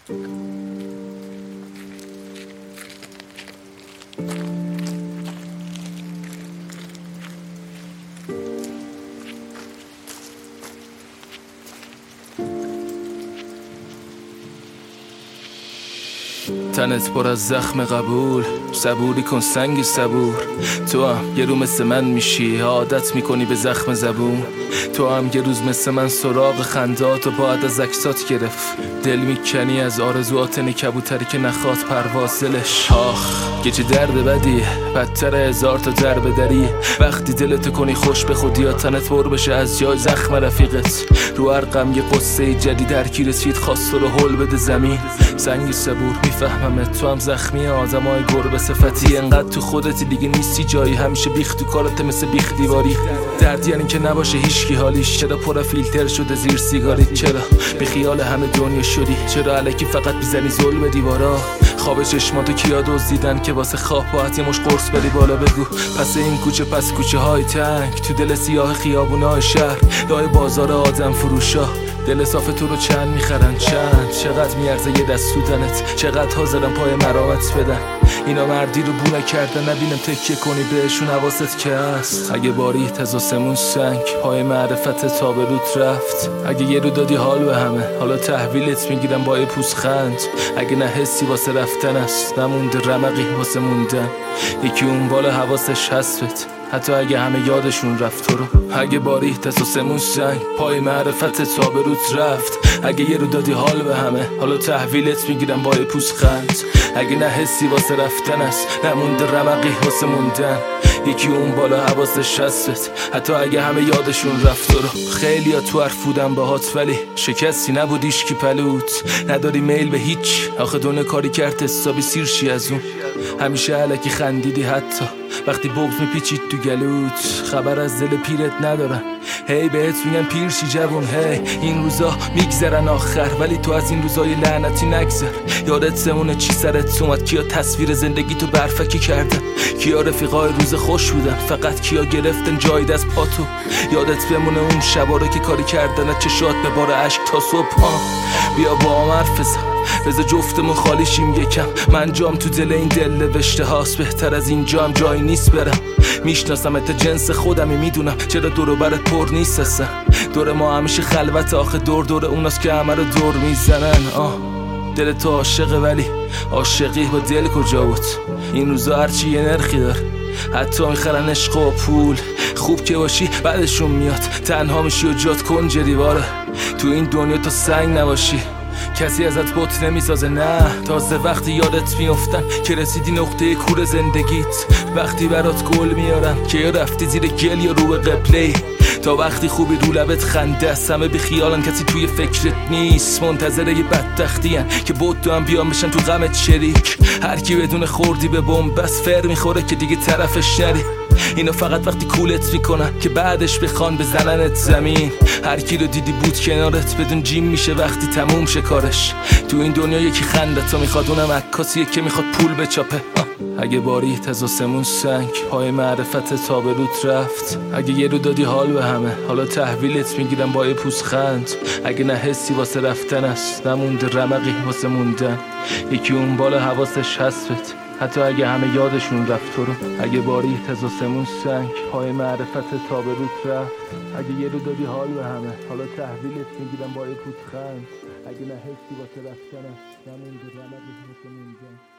تنت پر از زخم قبول، صبوری کن سنگ صبور. تو هم یه رو مثل من میشی، عادت میکنی به زخم زبون. تو هم یه روز مثل من سراغ خندات و بعد از عکسات گرفت. دل میکنی از آرزوات کبوتری که نخواد پرواز دلش. آخ که چه درد بدیه، بدتر هزار تا درب دری. وقتی دلتو کنی خوش به خودی یا تنت پر بشه از جای زخم رفیقت. رو هر غم یه قصه جدید درکی رسید، خواست رو هل بده زمین. سنگ صبور میفهممت، تو هم زخمی آدمای گربه صفتی. انقدر تو خودتی دیگه نیستی جایی، همیشه بیخ تو کارت مثل بیخ دیواری. درد یعنی که نباشه هیچکی حالیش، چرا پر فیلتر شده زیر سیگاری؟ چرا بی خیال همه دنیا شدی؟ چرا الکی فقط میزنی ظلم دیوارا؟ خواب چشماتو کیا دزدیدن که واسه خواب باید یه مش قرص بدی؟ بالا بگو پس این کوچه پس کوچه های تنگ، تو دل سیاه خیابونای شهر، لای بازار آدم فروشا. دل صاف تو رو چند میخرن؟ چند؟ چقدر میارزه یه دست سودنت؟ چقدر حاضرن پای مرامت بدن؟ اینا مردی رو بو نکردن، نبینم تکیه کنی بهشون حواست که هست. اگه باریت از آسمون سنگ، پای معرفت تا به روت رفت. اگه یه رو دادی حال به همه، حالا تحویلت میگیرم با یه پوزخند. اگه نه حسی واسه رفتن است، نمونده رمقی واسه موندن. یکی اون بالا حواسش هستت، حتی اگه همه یادشون رفت تو رو. اگه باریت از آسمون سنگ، پای معرفت تا به روت رفت. اگه یه رو دادی حال به همه، حالا تحویلت میگیرم با یه پوزخند. اگه نه حسی واسه رفتن است، نمونده رمقی واسه موندن. یکی اون بالا حواسش هستت، حتی اگه همه یادشون رفت تو رو. خیلی ها تو حرف بودن باهات ولی شکستی نبودیش کی پلوت. نداری میل به هیچ، آخه دونه کاری کرد حسابی سیرشی از اون. همیشه علکی خندیدی حتی وقتی بغض میپیچید تو گلوت. خبر از دل پیرت ندارن، هی بهت میگن پیرشی جوون. هی این روزا میگذرن آخر، ولی تو از این روزای لعنتی نگذر. یادت سمونه چی سرت اومد؟ کیا تصویر زندگی تو برفکی کردن؟ کیا رفیقای روز خوش بودن؟ فقط کیا گرفتن جای دست پاتو؟ یادت بمونه اون شبا رو که کاری کردن چشات به بار عشق تا صبح. بیا با هم حرف بذار جفتمون خالی شیم یکم. من جام تو دل این دل نوشته هاست، بهتر از اینجا هم جایی نیست برم. میشناسمت جنس خودمی، میدونم چرا دور و برت پر نیست اصلا. دور ما همیشه خلوت، آخه دور اوناست که همه رو دور میزنن. دل تو عاشقه ولی عاشقی با دل کجا بود؟ این روزا هرچی یه نرخی داره، حتی میخرن عشق و پول. خوب که باشی بعدشون میاد، تنها میشی و جات کنج دیواره. تو این دنیا تو سنگ نباشی کسی ازت بوت نمیسازه. نه تازه وقتی یادت میافتن که رسیدی نقطه کور زندگیت. وقتی برات گل میارن که یا رفتی زیر گل یا رو به قبله. تا وقتی خوبی رو لبت خنده است، همه بی خیالن کسی توی فکرت نیست. منتظر یه بدبختی هن که بود هم بیان بشن تو غمت شریک. هر کی بدون خوردی به بمب بس فر میخوره که دیگه طرفش نری. اینا فقط وقتی کولت میکنن که بعدش بخوان بزننت زمین. هر کی رو دیدی بود کنارت بدون جیم میشه وقتی تموم شه کارش. تو این دنیا یکی خندتا میخواد، اونم عکاسیه که میخواد پول بچاپه. اگه باریت از آسمون سنگ، پای معرفت تا به روت رفت. اگه یه رو دادی حال به همه، حالا تحویلت میگیرم با یه پوزخند. اگه نه حسی واسه رفتن است، نمونده رمقی واسه موندن. یکی اون بالا حواسش هستت، حتی اگه همه یادشون رفت تو رو. اگه باریت از آسمون سنگ، پای معرفت تا به روت رفت. اگه یه رو دادی حال به همه، حالا تحویلت میگیرم با یه پوزخند. اگه نه حسی واسه رفتن است، نمونده رمقی واسه موندن.